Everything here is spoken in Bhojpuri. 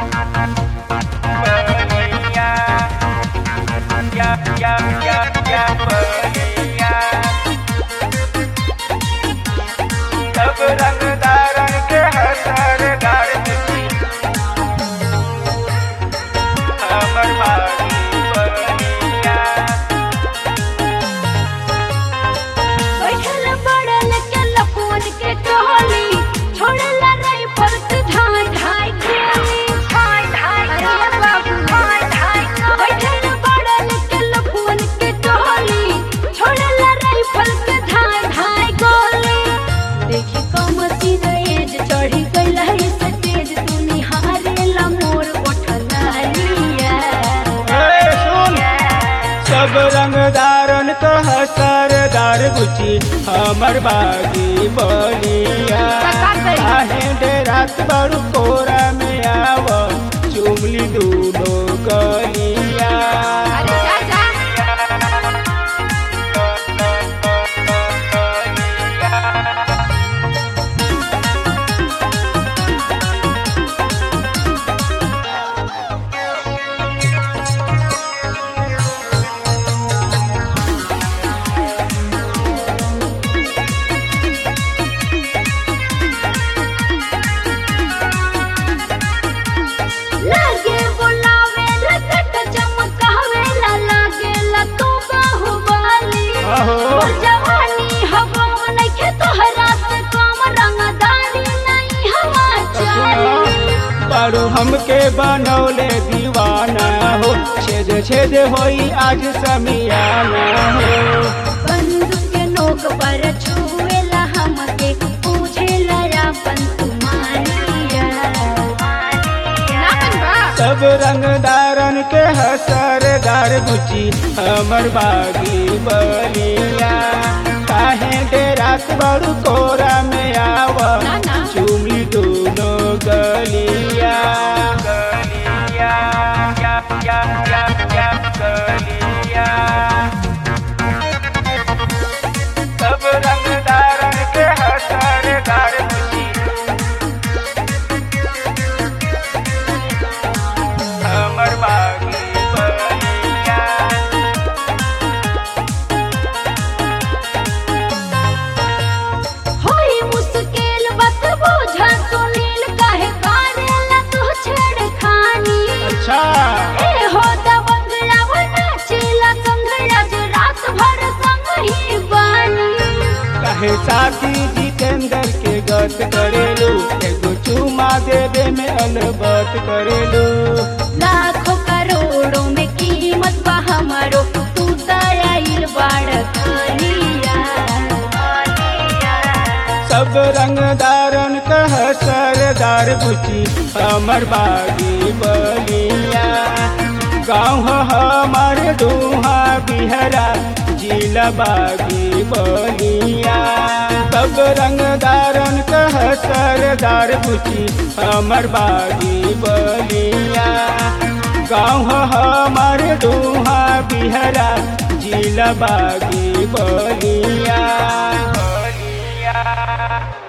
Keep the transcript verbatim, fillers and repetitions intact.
बलिया या या या या बलिया सब रंगदारन के हसर गाड़ हमर बागी बलिया बैठल पड़ल के लपुन के टोली छोड़ला नहीं परत ढाई ढाई गोली ढाई ढाई अरे बाबू ढाई ढाई बैठल पड़ल के लपुन के टोली छोड़ला नहीं परत ढाई ढाई गोली देखी कमती रेज चढ़ी गइल है से तेज तू निहारेला मोर उठलालिया ए सुन सब रंगदारन तो हसरदार गुची हमर बागी बलिया काहे डेरात बड़ू कोरा में आव चुमली दूनो गलिया अरे जा जा लागे बुलावे लकट चमकावे ला लागे ला तू बाहुबली आहो। और जवानी हवा नइखे तोहरा से कम रंगदारी नहीं हवा चाली बड़ू हमके बनौले दीवाना हो छेद छेद होई आज समियाना हो बंदूक के नोक पर छुएला हमके पूछेला अपन तुम्हारिया नामन बा सब रंगदारन के हसरदार गुची हमर बागी बलिया काहे डेरात बड़ू कोरा में आव ना, ना। चुमली दोनों गलिया गलिया या या या या गलिया सब रंगदारन के हसरदार गुची हमर बागी बलिया होई मुश्किल बात बुझा सुनील काहे करेला तू छेड़खानी अच्छा ए हो दबंगला वना चीला संगड़ा जो रात भर संग ही बानी काहे साथी जितेंद्र के गत करेलू एगो चुमा देवे में अलबत करेलू लाखों करोड़ों में कीमत बा हमारो तू दयाल बाड़ खानिया सब रंगदारन कह सरदार गुची हमर बागी बलिया गाँव हमार दुहा बिहरा जिला बागी बलिया सब रंगदारन कह सरदार गुची हमर बागी बलिया गाँव हमार दुहा बिहरा जिला बागी बलिया बलिया